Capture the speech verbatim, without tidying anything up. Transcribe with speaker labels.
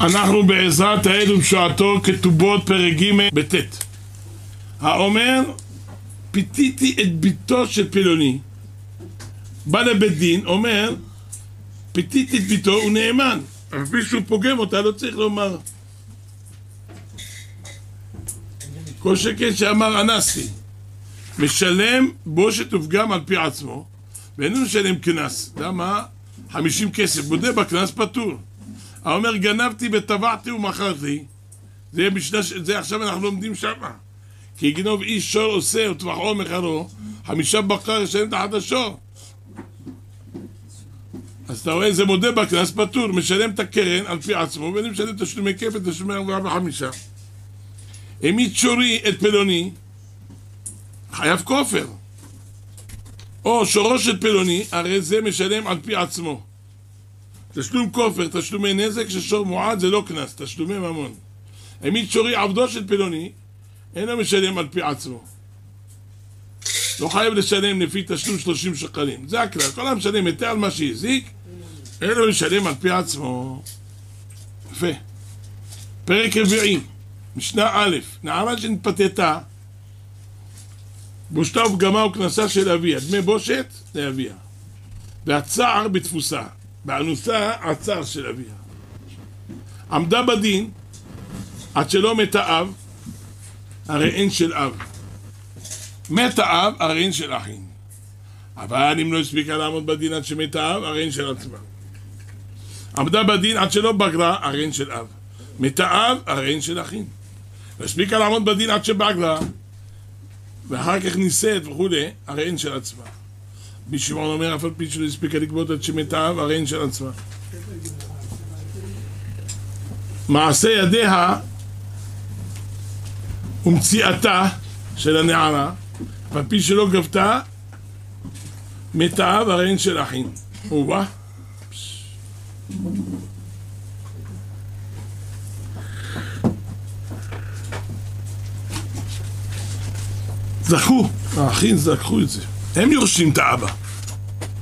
Speaker 1: אנחנו בעזרת העד ובשועתו כתובות פרק ג' בט'. האומר, פיתיתי את ביתו של פלוני, בא לבית דין, אומר, פיתיתי את ביתו, הוא נאמן, אבל מישהו פוגם אותה, לא צריך לומר. כל שכן שאמר אנסתי, משלם בושת ופגם על פי עצמו, ואינו משלם כנס. למה? חמישים כסף, בודה בכנס פטור. האומר, גנבתי וטבעתי ומכרתי, זה, בשנש... זה עכשיו אנחנו לומדים שמה. כי יגנוב איש שור עושה וטבחו מחרו, חמישה בקר ישלם תחת השור. אז אתה רואה, זה מודה בכנס פטור, משלם את הקרן על פי עצמו, ואני משלם תשלומי כפל, תשלומי ארבעה וחמישה. העמיד שורי את פלוני, חייב כופר. או שורו של פלוני, הרי זה משלם על פי עצמו. תשלום כופר, תשלומי נזק, ששור מועד זה לא כנס, תשלומי ממון. העמיד שורי עבדו של פלוני, אינו משלם על פי עצמו. לא חייב לשלם לפי תשלום שלושים שקלים. זה הכלל, כל המשלם יותר על מה שהזיק, אינו משלם על פי עצמו. יפה. פרק רביעי, משנה א', נערה שנתפתתה, בושתה ופגמה וכנסה של אביה, דמי בושת לאביה. והצער בתפוסה, באנוסה הצער של אביה. עמדה בדין, עד שלא מת האב, הרי אין של אב. מת האב, הרי אין של אחים. אבל אם לא הספיקה לעמוד בדין עד שמת האב, הרי אין של עצמה. עמדה בדין עד שלא בגרה, הרי אין של אב. מת האב, הרי אין של אחים. לא הספיקה לעמוד בדין עד שבגרה, ואחר כך נישאת וכולי, הרי אין של עצמה. בשמעון אומר, אף על פי שלא הספיקה לגבות עד שמת האב, הרי אין של עצמה. מעשה ידיה ומציאתה של הנערה, ועל פי שלא גבתה, מתה והרי אין של אחים. ובה. זכו, האחים זכו את זה. הם יורשים את האבא.